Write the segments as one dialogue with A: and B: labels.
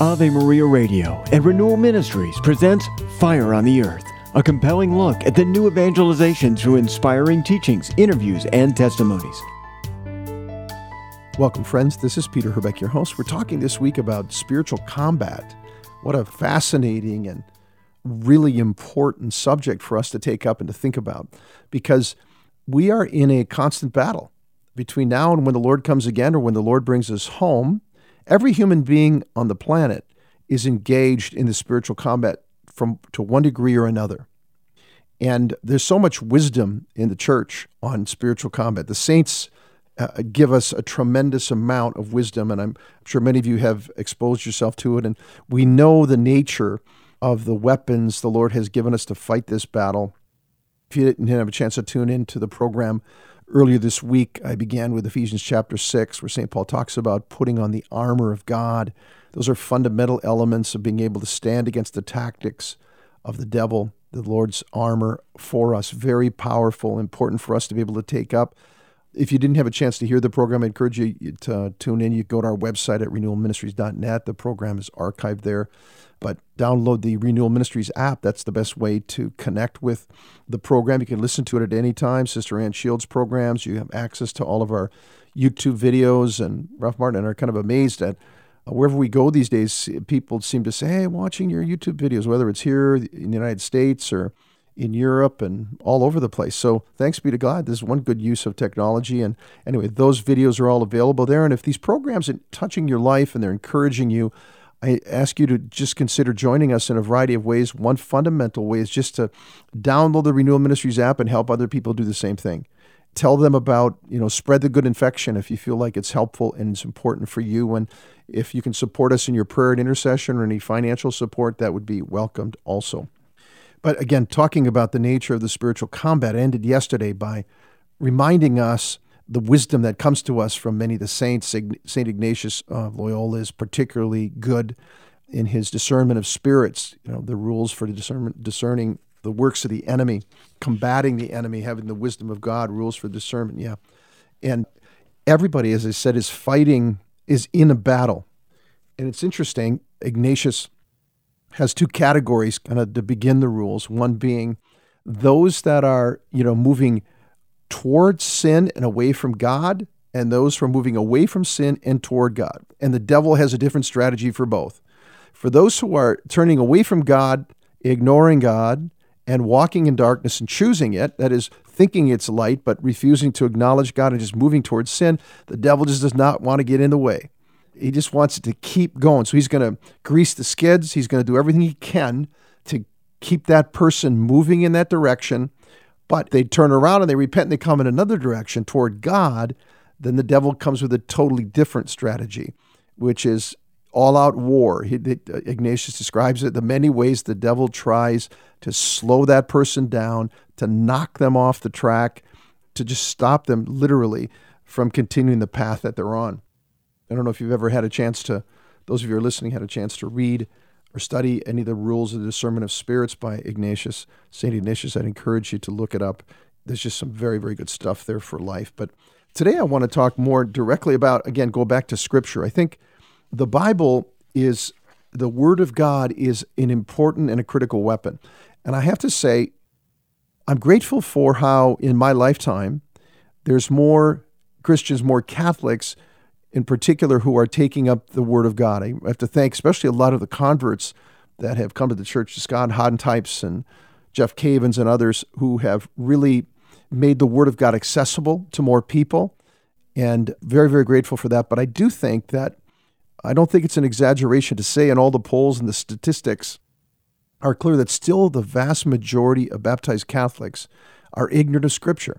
A: Ave Maria Radio and Renewal Ministries presents Fire on the Earth, a compelling look at the new evangelization through inspiring teachings, interviews, and testimonies.
B: Welcome, friends. This is Peter Herbeck, your host. We're talking this week about spiritual combat. What a fascinating and really important subject for us to take up and to think about, because we are in a constant battle between now and when the Lord comes again, or when the Lord brings us home. Every human being on the planet is engaged in the spiritual combat to one degree or another. And there's so much wisdom in the church on spiritual combat. The saints give us a tremendous amount of wisdom, and I'm sure many of you have exposed yourself to it. And we know the nature of the weapons the Lord has given us to fight this battle. If you didn't have a chance to tune into the program earlier this week, I began with Ephesians chapter 6, where St. Paul talks about putting on the armor of God. Those are fundamental elements of being able to stand against the tactics of the devil, the Lord's armor for us. Very powerful, important for us to be able to take up. If you didn't have a chance to hear the program, I encourage you to tune in. You go to our website at renewalministries.net. The program is archived there. But download the Renewal Ministries app. That's the best way to connect with the program. You can listen to it at any time. Sister Ann Shields' programs. You have access to all of our YouTube videos. And Ralph Martin and I are kind of amazed at wherever we go these days, people seem to say, hey, watching your YouTube videos, whether it's here in the United States or in Europe and all over the place. So thanks be to God. This is one good use of technology. And anyway, those videos are all available there. And if these programs are touching your life and they're encouraging you, I ask you to just consider joining us in a variety of ways. One fundamental way is just to download the Renewal Ministries app and help other people do the same thing. Tell them about, spread the good infection if you feel like it's helpful and it's important for you. And if you can support us in your prayer and intercession or any financial support, that would be welcomed also. But again, talking about the nature of the spiritual combat, I ended yesterday by reminding us the wisdom that comes to us from many of the saints. St. Ignatius of Loyola is particularly good in his discernment of spirits, the rules for discerning the works of the enemy, combating the enemy, having the wisdom of God, rules for discernment, yeah. And everybody, as I said, is in a battle. And it's interesting, Ignatius has two categories kind of to begin the rules, one being those that are, moving towards sin and away from God, and those who are moving away from sin and toward God. And the devil has a different strategy for both. For those who are turning away from God, ignoring God, and walking in darkness and choosing it, that is, thinking it's light, but refusing to acknowledge God and just moving towards sin, the devil just does not want to get in the way. He just wants it to keep going. So he's going to grease the skids. He's going to do everything he can to keep that person moving in that direction. But they turn around and they repent and they come in another direction toward God, then the devil comes with a totally different strategy, which is all-out war. Ignatius describes it, the many ways the devil tries to slow that person down, to knock them off the track, to just stop them literally from continuing the path that they're on. I don't know if you've ever had a chance to, those of you who are listening, had a chance to read or study any of the rules of the discernment of spirits by Ignatius, St. Ignatius. I'd encourage you to look it up. There's just some very, very good stuff there for life. But today I want to talk more directly about, again, go back to Scripture. I think the Bible is, the Word of God is an important and a critical weapon. And I have to say, I'm grateful for how in my lifetime, there's more Christians, more Catholics in particular, who are taking up the Word of God. I have to thank especially a lot of the converts that have come to the church, Scott Hoddentypes and Jeff Cavins and others, who have really made the Word of God accessible to more people, and very, very grateful for that. But I do think that, I don't think it's an exaggeration to say, and all the polls and the statistics are clear, that still the vast majority of baptized Catholics are ignorant of Scripture,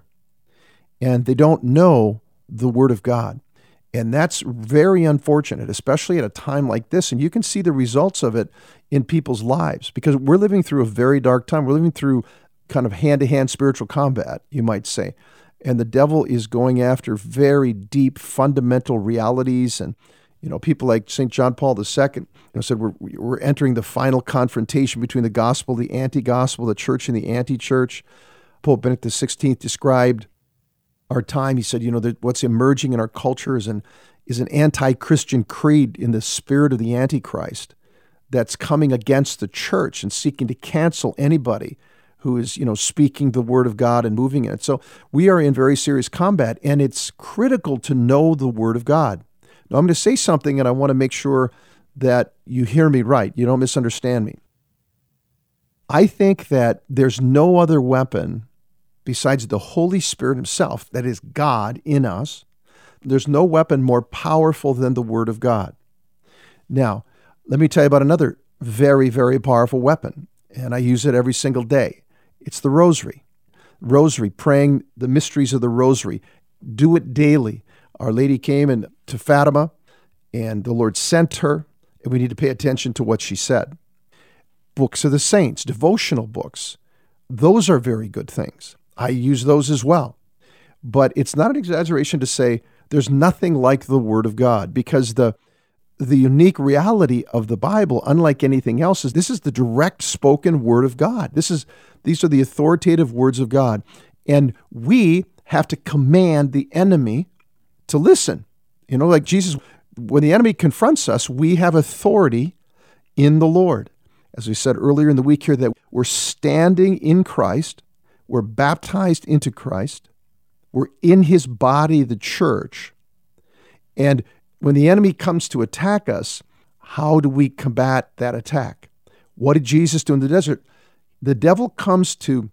B: and they don't know the Word of God. And that's very unfortunate, especially at a time like this. And you can see the results of it in people's lives, because we're living through a very dark time. We're living through kind of hand-to-hand spiritual combat, you might say. And the devil is going after very deep, fundamental realities. And, people like St. John Paul II said we're entering the final confrontation between the gospel, the anti-gospel, the church and the anti-church. Pope Benedict XVI described our time. He said, what's emerging in our culture is an anti-Christian creed in the spirit of the Antichrist that's coming against the church and seeking to cancel anybody who is, speaking the word of God and moving in it. So we are in very serious combat, and it's critical to know the word of God. Now, I'm going to say something, and I want to make sure that you hear me right. You don't misunderstand me. I think that there's no other weapon besides the Holy Spirit himself, that is God in us. There's no weapon more powerful than the Word of God. Now, let me tell you about another very, very powerful weapon, and I use it every single day. It's the rosary. Rosary, praying the mysteries of the rosary. Do it daily. Our Lady came to Fatima, and the Lord sent her, and we need to pay attention to what she said. Books of the saints, devotional books, those are very good things. I use those as well. But it's not an exaggeration to say there's nothing like the Word of God, because the unique reality of the Bible, unlike anything else, is this is the direct spoken Word of God. These are the authoritative words of God. And we have to command the enemy to listen. Like Jesus, when the enemy confronts us, we have authority in the Lord. As we said earlier in the week here, that we're standing in Christ, we're baptized into Christ, we're in his body, the church. And when the enemy comes to attack us, how do we combat that attack? What did Jesus do in the desert? The devil comes to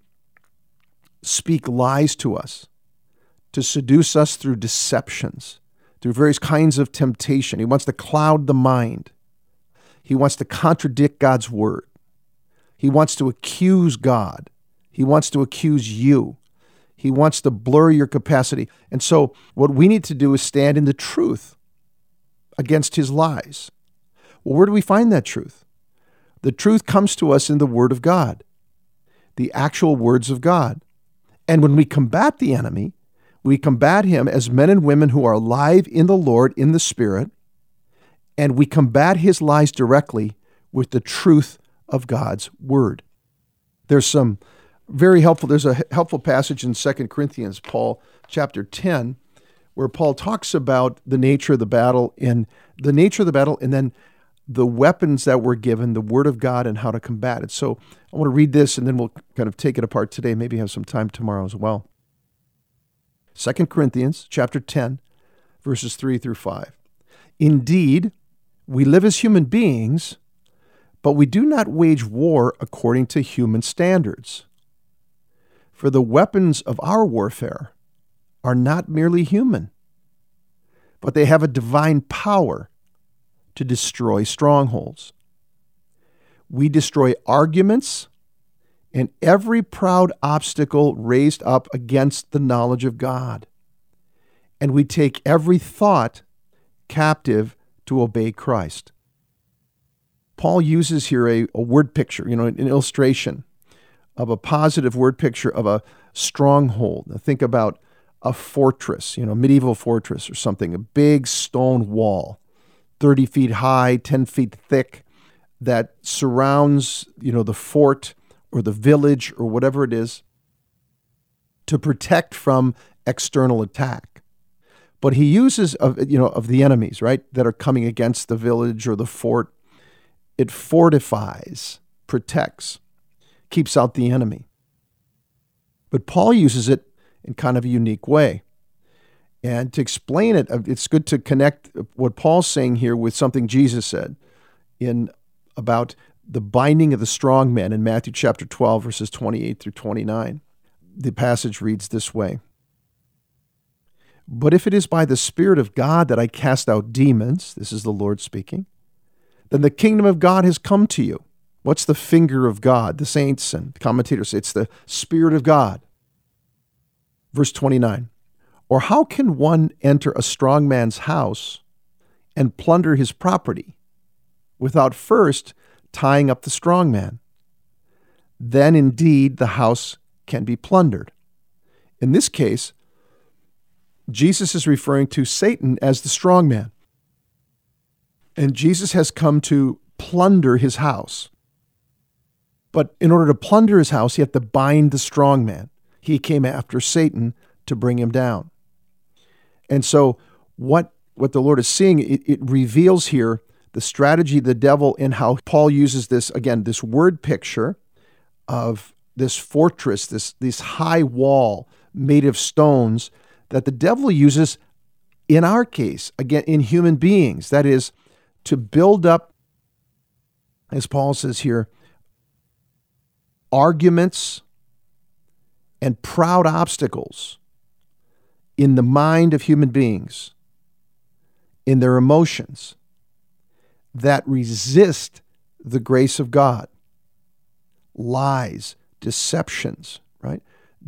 B: speak lies to us, to seduce us through deceptions, through various kinds of temptation. He wants to cloud the mind. He wants to contradict God's word. He wants to accuse God. He wants to accuse you. He wants to blur your capacity. And so what we need to do is stand in the truth against his lies. Well, where do we find that truth? The truth comes to us in the Word of God, the actual words of God. And when we combat the enemy, we combat him as men and women who are alive in the Lord, in the Spirit, and we combat his lies directly with the truth of God's Word. There's a helpful passage in 2 Corinthians, Paul, chapter 10, where Paul talks about the nature of the battle and then the weapons that were given, the Word of God, and how to combat it. So I want to read this, and then we'll kind of take it apart today, maybe have some time tomorrow as well. 2 Corinthians chapter 10, verses 3 through 5. Indeed, we live as human beings, but we do not wage war according to human standards. For the weapons of our warfare are not merely human, but they have a divine power to destroy strongholds. We destroy arguments and every proud obstacle raised up against the knowledge of God. And we take every thought captive to obey Christ. Paul uses here a word picture, an illustration of a positive word picture of a stronghold. Now think about a fortress, a medieval fortress or something, a big stone wall, 30 feet high, 10 feet thick, that surrounds, the fort or the village or whatever it is to protect from external attack. But he uses of the enemies, right, that are coming against the village or the fort. It fortifies, protects, keeps out the enemy. But Paul uses it in kind of a unique way. And to explain it, it's good to connect what Paul's saying here with something Jesus said about the binding of the strong man in Matthew chapter 12, verses 28 through 29. The passage reads this way. But if it is by the Spirit of God that I cast out demons, this is the Lord speaking, then the kingdom of God has come to you. What's the finger of God? The saints and commentators say it's the Spirit of God. Verse 29. Or how can one enter a strong man's house and plunder his property without first tying up the strong man? Then indeed the house can be plundered. In this case, Jesus is referring to Satan as the strong man. And Jesus has come to plunder his house. But in order to plunder his house, he had to bind the strong man. He came after Satan to bring him down. And so what the Lord is seeing, it reveals here the strategy of the devil and how Paul uses this, again, this word picture of this fortress, this high wall made of stones that the devil uses in our case, again, in human beings. That is, to build up, as Paul says here, arguments and proud obstacles in the mind of human beings, in their emotions, that resist the grace of God. Lies, deceptions, right?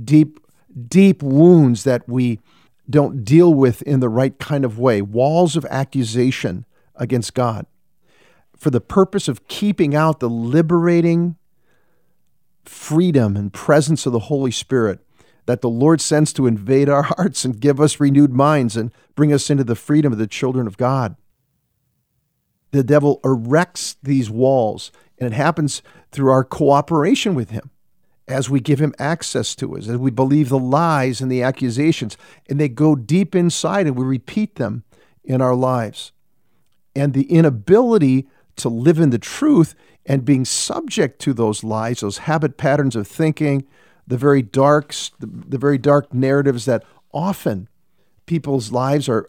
B: Deep wounds that we don't deal with in the right kind of way. Walls of accusation against God for the purpose of keeping out the liberating freedom and presence of the Holy Spirit that the Lord sends to invade our hearts and give us renewed minds and bring us into the freedom of the children of God. The devil erects these walls, and it happens through our cooperation with him as we give him access to us, as we believe the lies and the accusations, and they go deep inside and we repeat them in our lives. And the inability to live in the truth and being subject to those lies, those habit patterns of thinking, the very dark narratives that often people's lives are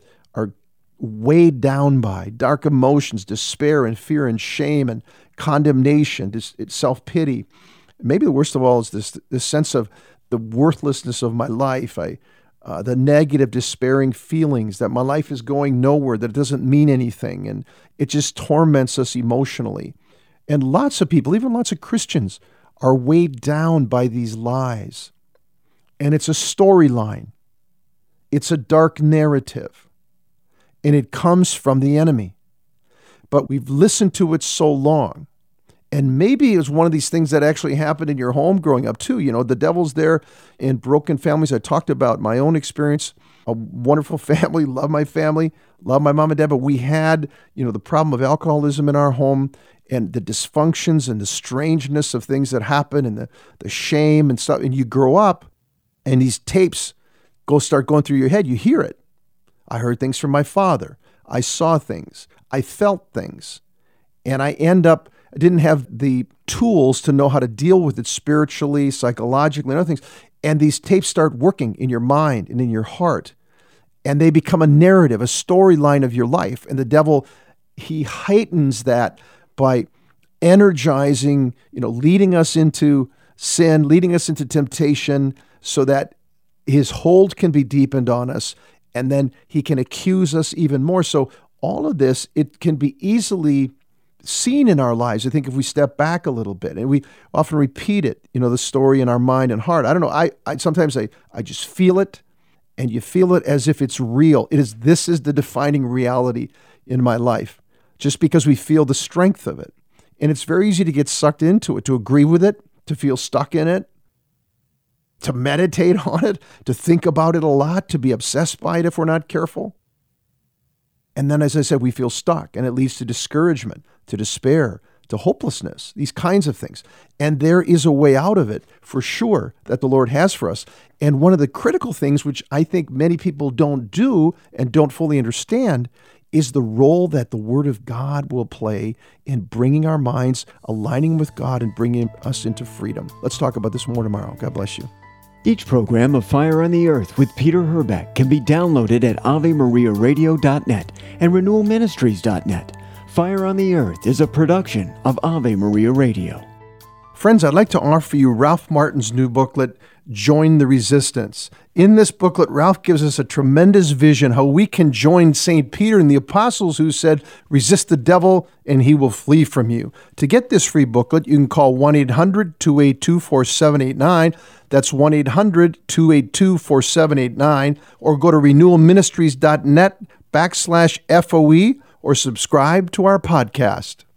B: weighed down by, dark emotions, despair and fear and shame and condemnation, self-pity. Maybe the worst of all is this sense of the worthlessness of my life, the negative, despairing feelings that my life is going nowhere, that it doesn't mean anything, and it just torments us emotionally. And lots of people, even lots of Christians, are weighed down by these lies. And it's a storyline. It's a dark narrative. And it comes from the enemy. But we've listened to it so long. And maybe it was one of these things that actually happened in your home growing up too. You know, the devil's there in broken families. I talked about my own experience, a wonderful family, love my mom and dad, but we had, the problem of alcoholism in our home and the dysfunctions and the strangeness of things that happen and the shame and stuff. And you grow up and these tapes start going through your head. You hear it. I heard things from my father. I saw things. I felt things. And I didn't have the tools to know how to deal with it spiritually, psychologically, and other things. And these tapes start working in your mind and in your heart. And they become a narrative, a storyline of your life. And the devil, he heightens that by energizing, leading us into sin, leading us into temptation so that his hold can be deepened on us. And then he can accuse us even more. So all of this, it can be easily seen in our lives. I think if we step back a little bit and we often repeat it, the story in our mind and heart. I don't know. I sometimes I just feel it, and you feel it as if it's real. This is the defining reality in my life, just because we feel the strength of it. And it's very easy to get sucked into it, to agree with it, to feel stuck in it, to meditate on it, to think about it a lot, to be obsessed by it if we're not careful. And then, as I said, we feel stuck, and it leads to discouragement, to despair, to hopelessness, these kinds of things. And there is a way out of it, for sure, that the Lord has for us. And one of the critical things, which I think many people don't do and don't fully understand, is the role that the Word of God will play in bringing our minds, aligning with God, and bringing us into freedom. Let's talk about this more tomorrow. God bless you.
A: Each program of Fire on the Earth with Peter Herbeck can be downloaded at AveMariaRadio.net and RenewalMinistries.net. Fire on the Earth is a production of Ave Maria Radio.
B: Friends, I'd like to offer you Ralph Martin's new booklet, Join the Resistance. In this booklet, Ralph gives us a tremendous vision how we can join St. Peter and the apostles who said, resist the devil and he will flee from you. To get this free booklet, you can call 1-800-282-4789. That's 1-800-282-4789. Or go to renewalministries.net/FOE or subscribe to our podcast.